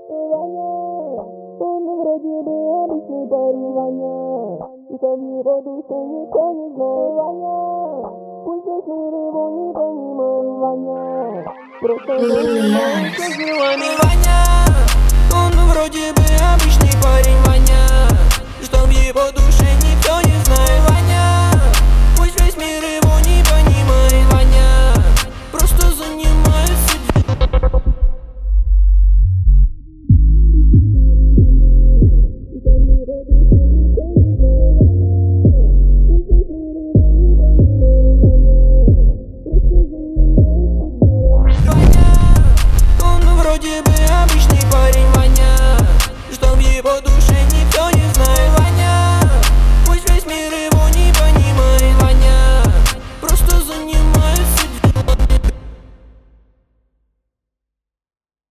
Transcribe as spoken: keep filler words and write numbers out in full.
Ваня, он вроде бы обычный парень, Ваня, что в его душе никто не знает, Ваня. Пусть весь мир его не понимает, Ваня, просто занимается делами, Ваня. Он вроде бы обычный парень, Ваня, что в его душе никто не знает,